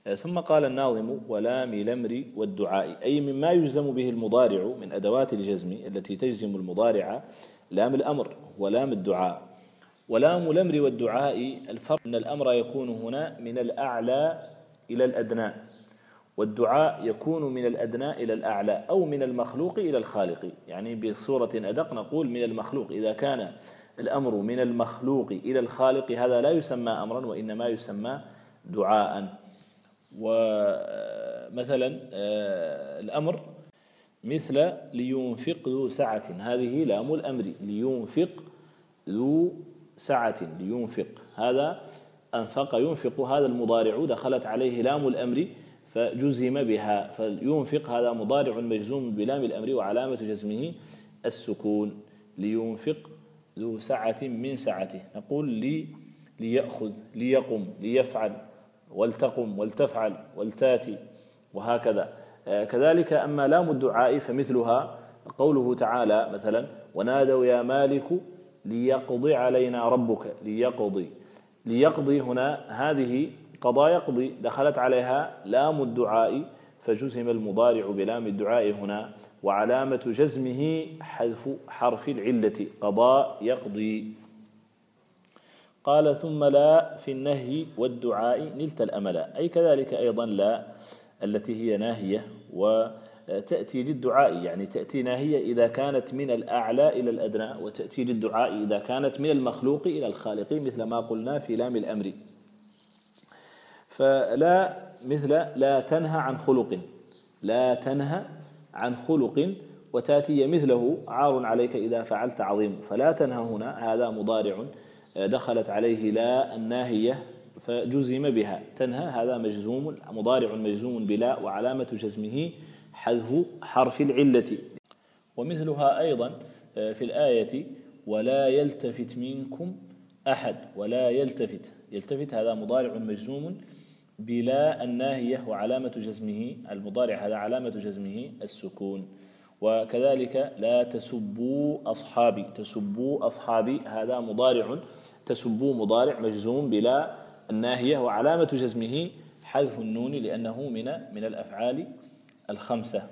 ثم قال الناظم: ولام الأمر والدعاء، أي مما يجزم به المضارع من أدوات الجزم التي تجزم المضارع لام الأمر ولام الدعاء. ولام الأمر والدعاء الفرق أن الأمر يكون هنا من الأعلى إلى الأدنى، والدعاء يكون من الأدنى إلى الأعلى أو من المخلوق إلى الخالق. يعني بصورة أدق نقول من المخلوق. إذا كان الأمر من المخلوق إلى الخالق هذا لا يسمى أمرا وإنما يسمى دعاء. ومثلا الأمر مثل لينفق ذو سعة، هذه لام الأمر، لينفق ذو سعة، لينفق هذا أنفق ينفق، هذا المضارع دخلت عليه لام الأمر فجزم بها، فينفق هذا مضارع مجزوم بلام الأمر وعلامة جزمه السكون. لينفق ذو سعة من سعته، نقول ليأخذ، ليقم، ليفعل، ولتقم، ولتفعل، ولتاتي، وهكذا. كذلك أما لام الدعاء فمثلها قوله تعالى مثلا: ونادوا يا مالك ليقضي علينا ربك. ليقضي، ليقضي هنا هذه قضى يقضي دخلت عليها لام الدعاء فجزم المضارع بلام الدعاء هنا، وعلامة جزمه حذف حرف العلة، قضى يقضي. قال: ثم لا في النهي والدعاء نلت الأمل، أي كذلك أيضا لا التي هي ناهية وتأتي للدعاء، يعني تأتي ناهية إذا كانت من الأعلى إلى الأدنى، وتأتي للدعاء إذا كانت من المخلوق إلى الخالق، مثل ما قلنا في لام الأمر. فلا مثل لا تنهى عن خلق، لا تنهى عن خلق، وتأتي مثله عار عليك إذا فعلت عظيم. فلا تنهى هنا هذا مضارع دخلت عليه لا الناهية فجزم بها، تنهى هذا مجزوم مضارع مجزوم بلا وعلامة جزمه حذف حرف العلة. ومثلها أيضا في الآية: ولا يلتفت منكم أحد. ولا يلتفت، يلتفت هذا مضارع مجزوم بلا الناهية وعلامة جزمه المضارع هذا علامة جزمه السكون. وكذلك لا تسبوا أصحابي. تسبوا أصحابي هذا مضارع، تسبوا مضارع مجزوم بلا الناهية وعلامة جزمه حذف النون لأنه من الأفعال الخمسة.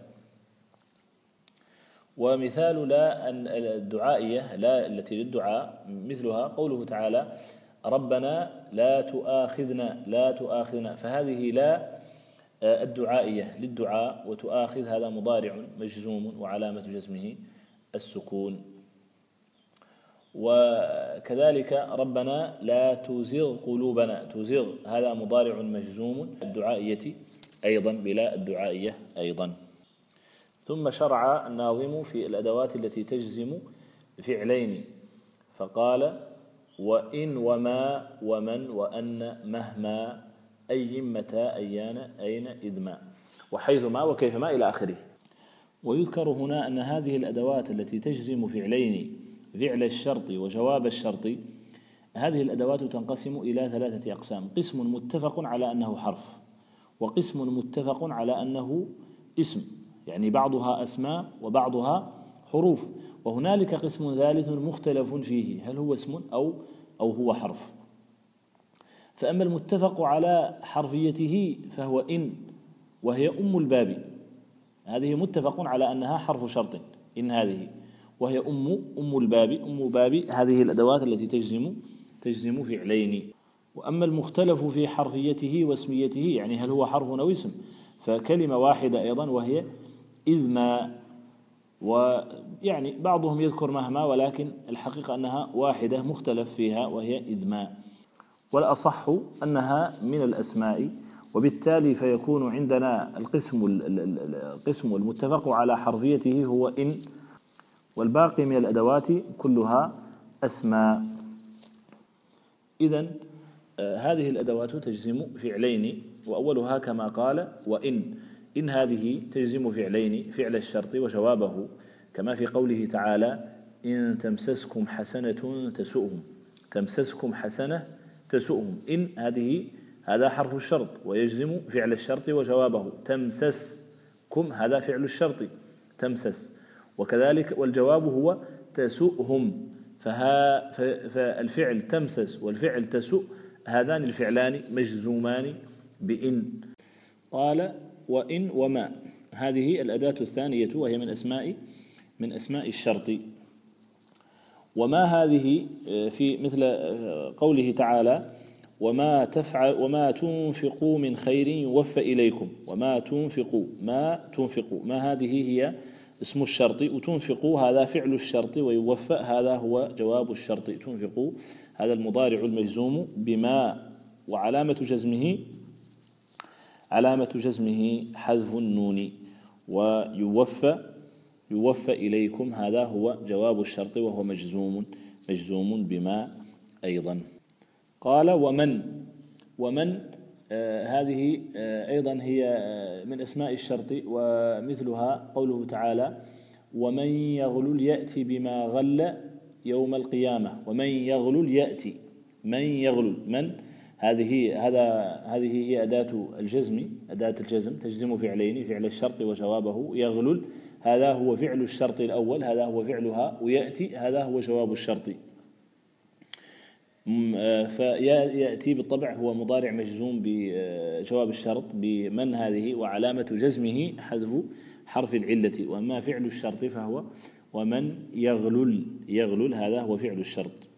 ومثال لا الدعائية، لا التي للدعاء، مثلها قوله تعالى: ربنا لا تؤاخذنا. لا تؤاخذنا، فهذه لا الدعائية للدعاء، وتؤاخذ هذا مضارع مجزوم وعلامة جزمه السكون. وكذلك ربنا لا تزغ قلوبنا. تزغ هذا مضارع مجزوم الدعائية أيضا بلا الدعائية أيضا. ثم شرع الناظم في الأدوات التي تجزم فعلين، فقال: وإن وما ومن وأن مهما أي متى أيان أين إذ ما وحيثما وكيفما إلى آخره. ويذكر هنا أن هذه الأدوات التي تجزم فعلين، فعل الشرط وجواب الشرط، هذه الأدوات تنقسم إلى ثلاثة أقسام: قسم متفق على أنه حرف، وقسم متفق على أنه اسم، يعني بعضها أسماء وبعضها حروف، وهنالك قسم ثالث مختلف فيه هل هو اسم أو هو حرف. فأما المتفق على حرفيته فهو إن، وهي أم الباب، هذه متفق على أنها حرف شرط، إن هذه، وهي أم الباب، أم باب هذه الأدوات التي تجزم فعلين. وأما المختلف في حرفيته واسميته، يعني هل هو حرف أو اسم، فكلمة واحدة أيضا وهي إذ ما، ويعني بعضهم يذكر مهما، ولكن الحقيقة أنها واحدة مختلف فيها وهي إذ ما، والأصح أنها من الأسماء. وبالتالي فيكون عندنا القسم المتفق على حرفيته هو إن، والباقي من الأدوات كلها أسماء. إذن هذه الأدوات تجزم فعلين، وأولها كما قال وإن، إن هذه تجزم فعلين: فعل الشرط وجوابه، كما في قوله تعالى: إن تمسسكم حسنة تسؤهم. تمسسكم حسنة تسؤهم، إن هذا حرف الشرط ويجزم فعل الشرط وجوابه. تمسسكم هذا فعل الشرط تمسس، وكذلك والجواب هو تسؤهم. فالفعل تمسس والفعل تسؤ هذان الفعلان مجزومان بإن. قال وإن وما، هذه الأداة الثانية وهي من أسماء الشرط. وما هذه في مثل قوله تعالى وما تنفقوا من خير يوفى إليكم، وما تنفقوا ما هذه هي اسم الشرط، وتنفقوا هذا فعل الشرط، ويوفى هذا هو جواب الشرط. تنفقوا هذا المضارع المجزوم بما، وعلامة جزمه حذف النون، يوفى إليكم هذا هو جواب الشرط وهو مجزوم بما أيضا. قال ومن هذه أيضا هي من أسماء الشرط، ومثلها قوله تعالى ومن يغلل يأتي بما غل يوم القيامة. ومن يغلل يأتي، من هذه هي أداة الجزم تجزم فعلين، فعل الشرط وجوابه. يغلل هذا هو فعل الشرط الأول، هذا هو فعلها، ويأتي هذا هو جواب الشرط. فيأتي بالطبع هو مضارع مجزوم بجواب الشرط بمن هذه، وعلامة جزمه حذف حرف العلة. وأما فعل الشرط فهو ومن يغلل هذا هو فعل الشرط.